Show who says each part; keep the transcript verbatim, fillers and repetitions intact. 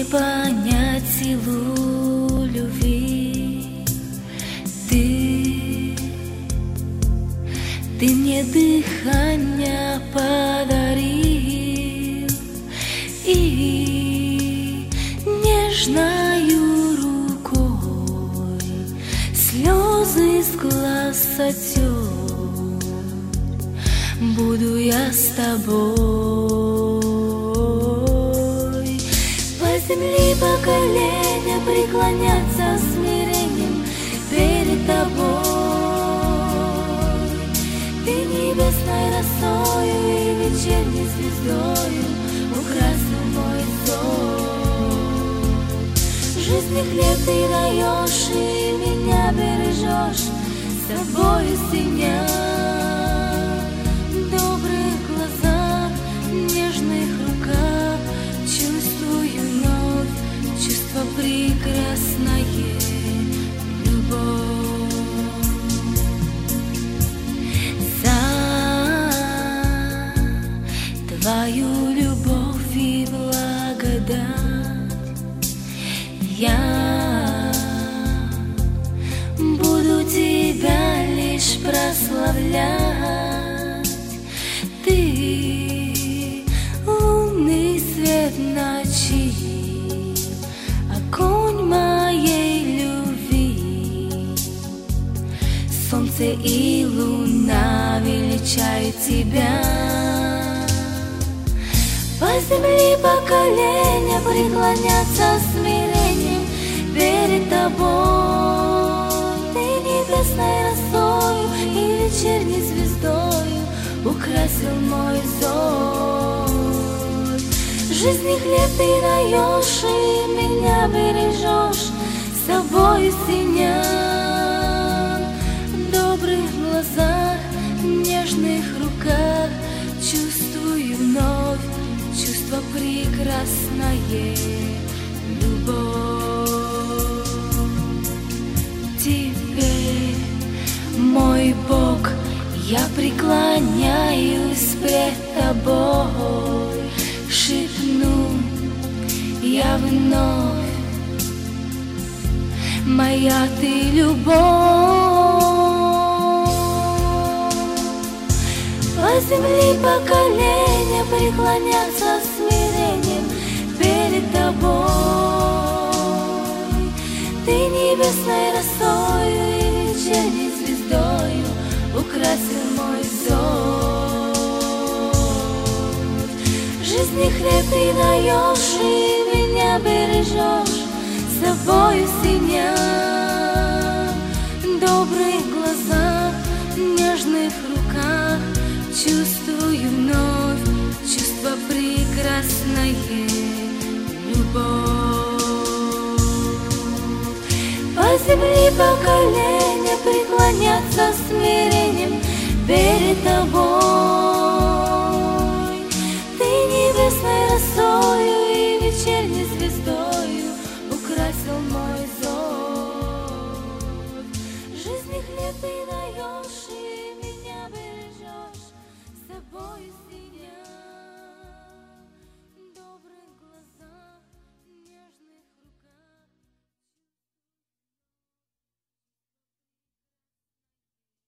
Speaker 1: не понять силу любви. Ты, ты мне дыхание подарил и нежною рукой слезы с глаз отер. Буду я с тобой. По земле по колени преклоняться смирением перед тобой. Ты небесной росою и вечерней звездою украсил мой сон. Жизни хлеб ты даешь и меня бережешь, с тобою синя. Прекрасная любовь. За твою любовь и благодать я буду тебя лишь прославлять. Ты лунный свет ночи, огонь моей любви, солнце и луна величают тебя. По земле по колени преклоняться смирением перед тобой. Ты небесной росою и вечерней звездою украсил мой взор. Жизни хлеб ты даешь и меня бережешь, с собой синя. В добрых глазах, нежных руках чувствую вновь чувство прекрасное, любовь. Теперь, мой Бог, я преклоняюсь пред тобой. Шепну я вновь: моя ты любовь. По земле по колени преклоняться смирением перед тобой. Ты небесной росою и вечерней звездою украсил мой взор. Жизни хлеб ты даешь и меня бережешь, с собою синя. В добрых глазах, нежных руках чувствую вновь чувство прекрасное, любовь. По земле по колени преклоняться смирением перед тобой.